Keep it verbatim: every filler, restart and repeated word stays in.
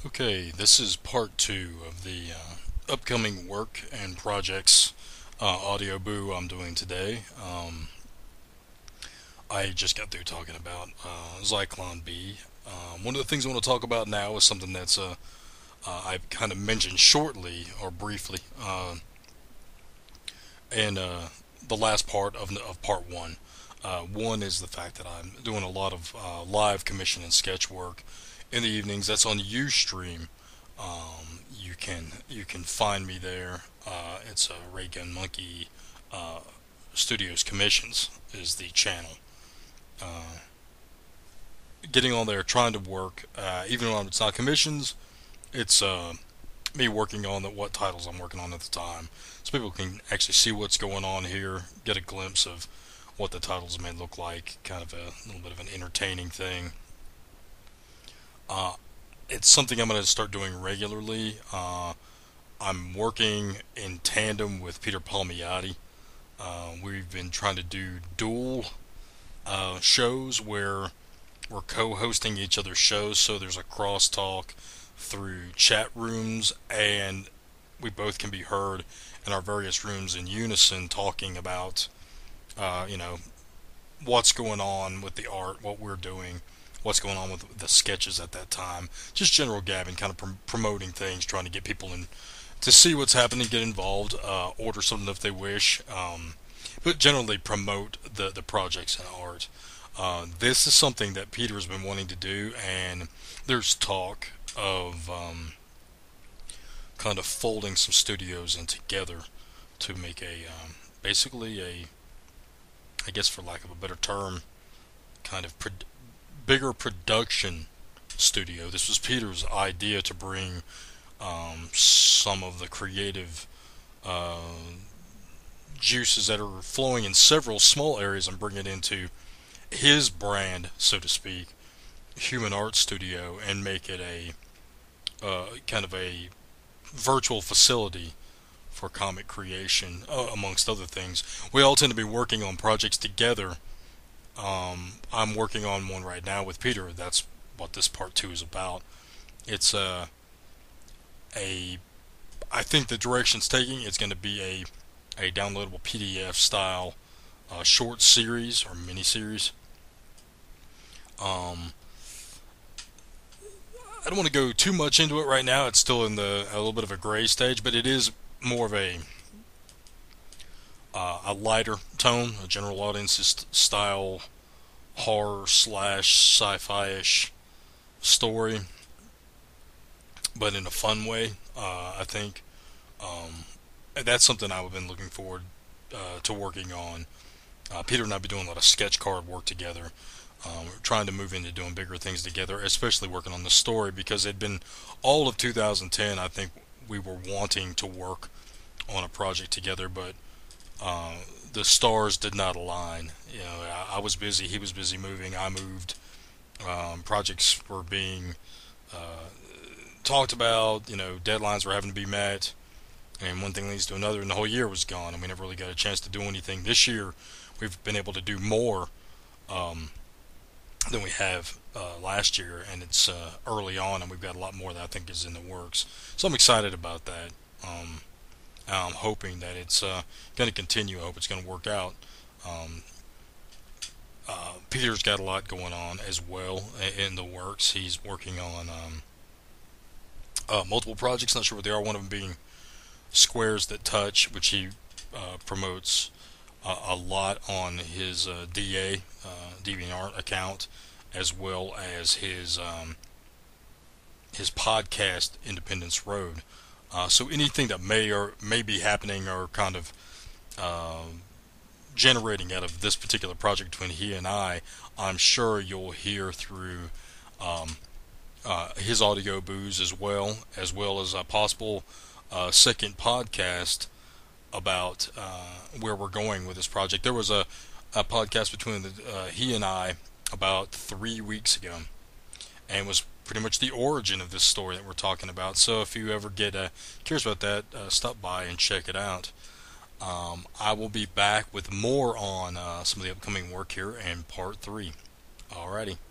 Okay, this is part two of the uh, upcoming work and projects uh, audio boo I'm doing today. Um, I just got through talking about uh, Zyklon B. Um, one of the things I want to talk about now is something that's uh, uh, I've kind of mentioned shortly or briefly uh, in uh, the last part of, of part one. Uh, one is the fact that I'm doing a lot of uh, live commission and sketch work in the evenings. That's on Ustream. Um, you can you can find me there. Uh, it's a Ray Gun Monkey uh, Studios Commissions is the channel. Uh, Getting on there, trying to work, uh, even when it's not commissions, it's uh, me working on the, what titles I'm working on at the time, so people can actually see what's going on here, get a glimpse of what the titles may look like, kind of a little bit of an entertaining thing. Uh, it's something I'm going to start doing regularly. Uh, I'm working in tandem with Peter Palmiotti. Uh, we've been trying to do dual uh, shows where we're co-hosting each other's shows, so there's a crosstalk through chat rooms, and we both can be heard in our various rooms in unison, talking about, uh, you know, what's going on with the art, what we're doing, what's going on with the sketches at that time. Just general gabbing, kind of prom- promoting things, trying to get people in to see what's happening, get involved, uh, order something if they wish, um, but generally promote the, the projects and art. Uh, this is something that Peter has been wanting to do, and there's talk of um, kind of folding some studios in together to make a um, basically a, I guess for lack of a better term, kind of pro- bigger production studio. This was Peter's idea to bring um, some of the creative uh, juices that are flowing in several small areas and bring it into his brand, so to speak, Human Art Studio, and make it a uh, kind of a virtual facility for comic creation, uh, amongst other things. We all tend to be working on projects together. Um, I'm working on one right now with Peter. That's what this part two is about. It's uh, a, I think the direction it's taking, it's going to be a, a downloadable P D F style uh, short series or mini series. Um, I don't want to go too much into it right now. It's still in the a little bit of a gray stage, but it is more of a uh, a lighter tone, a general audience style horror slash sci-fi ish story, but in a fun way. Uh, I think um, that's something I've been looking forward uh, to working on. Uh, Peter and I have been doing a lot of sketch card work together. Um, we're trying to move into doing bigger things together, especially working on the story, because it'd been all of two thousand ten. I think we were wanting to work on a project together, but uh, the stars did not align. You know, I, I was busy, he was busy moving, I moved. Um, projects were being uh, talked about. You know, deadlines were having to be met, and one thing leads to another, and the whole year was gone, and we never really got a chance to do anything. This year, we've been able to do more. Um, than we have uh, last year, and it's uh, early on, and we've got a lot more that I think is in the works. So I'm excited about that. Um, I'm hoping that it's uh, going to continue. I hope it's going to work out. Um, uh, Peter's got a lot going on as well in the works. He's working on um, uh, multiple projects. Not sure what they are. One of them being Squares That Touch, which he uh, promotes uh, a lot on his uh, D A uh, DeviantArt account, as well as his um, his podcast Independence Road. Uh, so anything that may or may be happening or kind of uh, generating out of this particular project between he and I, I'm sure you'll hear through um, uh, his audio boos as well, as well as a possible uh, second podcast about uh, where we're going with this project. There was a, a podcast between the, uh, he and I about three weeks ago, and was pretty much the origin of this story that we're talking about. So if you ever get uh, curious about that, uh, stop by and check it out. Um, I will be back with more on uh, some of the upcoming work here in part three. Alrighty.